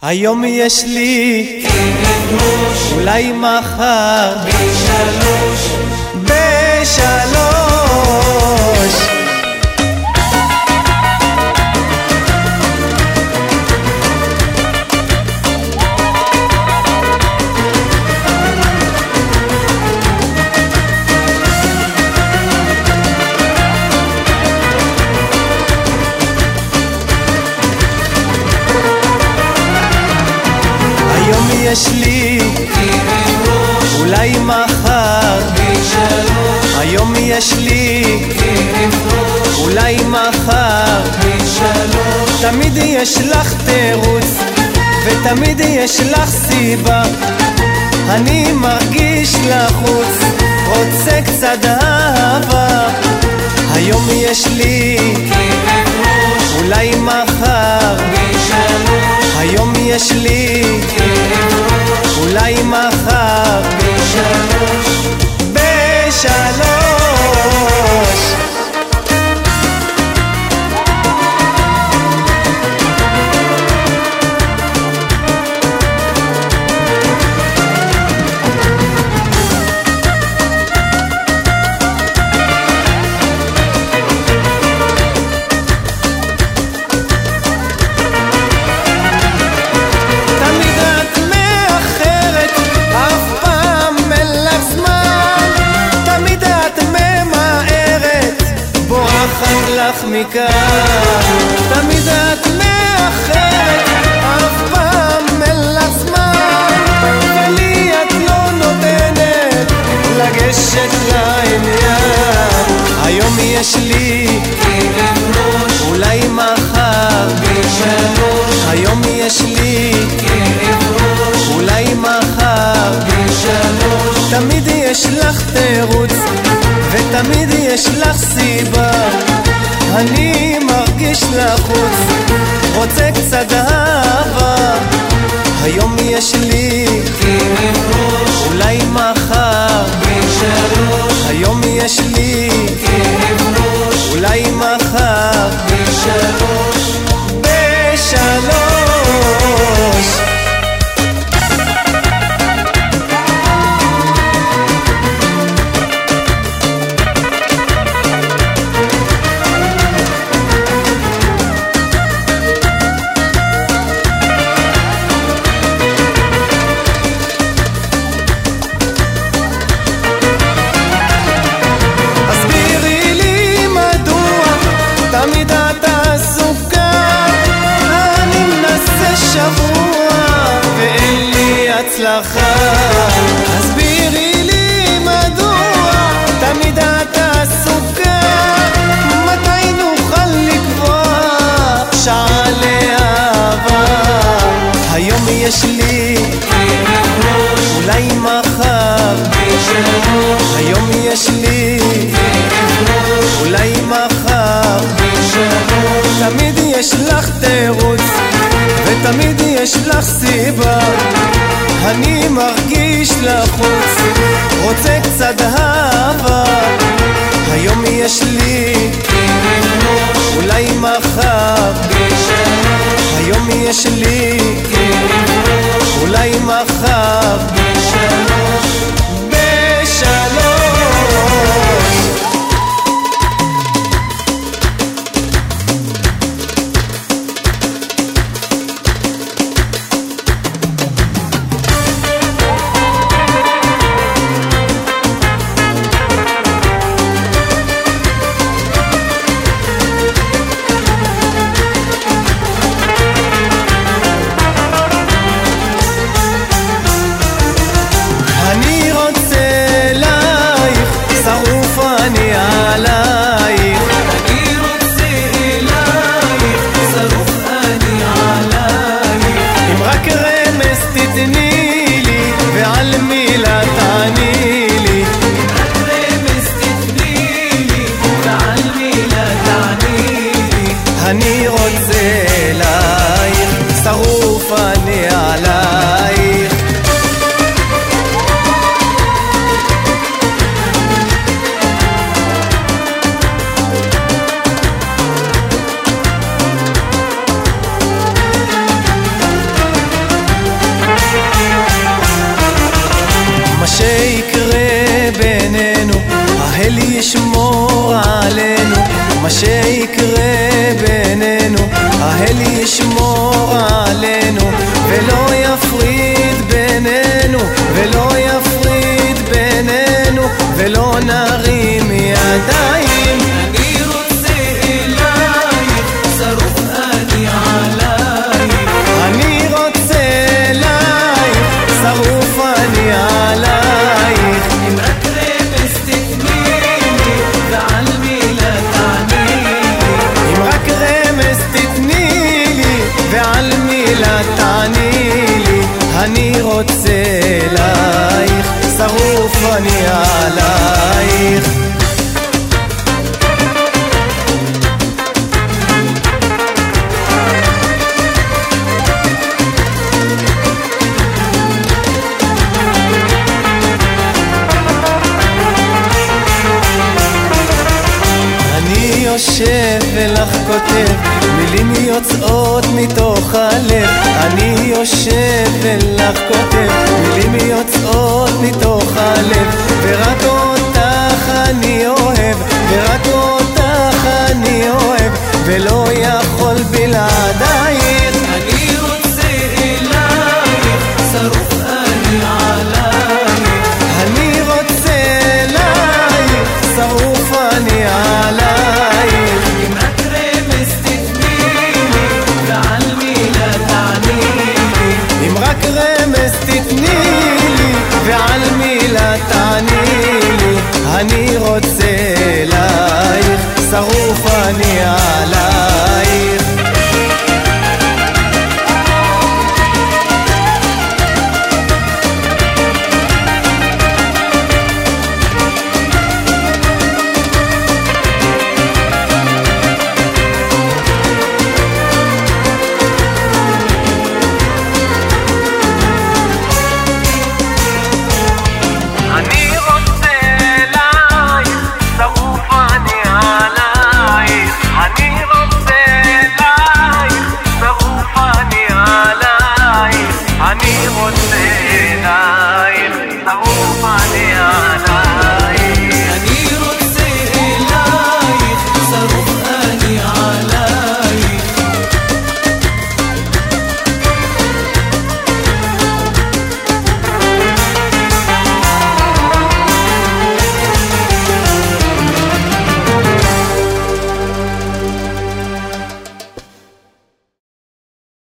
היום יש לי כיבוש, אולי מחר בשלוש. יש לי כיבוש, אולי מחר בשלוש. היום יש לי כיבוש, אולי מחר בשלוש. תמיד יש לך תירוץ ותמיד יש לך סיבה. אני מרגיש לחוץ, רוצה קצת אהבה. היום יש לי כיבוש, אולי מחר בשלוש. היום יש לי כיבוש, אולי מחר בשלוש. תמיד את מאחרת, אף פעם אין לך זמן, ולי את לא נותנת לגשת לעניין. היום יש לי כיבוש, אולי מחר בשלוש. היום יש לי כיבוש, אולי מחר בשלוש. תמיד יש לך תירוץ ותמיד יש לך סיבה. אני מרגיש לחוץ, רוצה קצת אהבה. היום יש לי כיבוש, אולי מחר בשלוש. היום יש לי כיבוש, אולי מחר בשלוש. תמיד את עסוקה, אני מנסה שבוע ואין לי הצלחה. הסבירי לי מדוע תמיד את עסוקה, מתי נוכל לקבוע שעה לאהבה. היום יש לי כיבוש, אולי מחר בשלוש. היום יש לי כיבוש, אולי מחר בשלוש. תמיד יש לך תירוץ ותמיד יש לך סיבה. אני מרגיש לחוץ, רוצה קצת אהבה. היום יש לי כיבוש, אולי מחר בשלוש. היום יש לי כיבוש, אולי מחר בשלוש. שיקרה בינינו, האל ישמור עלינו. מה שיקרה בינינו, האל ישמור עלינו, ולא יפריד בינינו, ולא יפריד בינינו, ולא נרים ידיים. אני רוצה אלייך, שרוף אני עלייך. אני רוצה אלייך, שרוף אני עלייך. אם רק רמז תתני לי, ועל מילה תעני לי. אם רק רמז תתני לי, ועל מילה תעני לי. אני רוצה אלייך, שרוף אני עלייך. יושב ולך כותב, מילים יוצאות מתוך הלב. אני יושב ולך כותב, מילים יוצאות מתוך הלב. ורק אותך אני אוהב, ורק אותך אני אוהב, ולא יכול בלעדייך. אני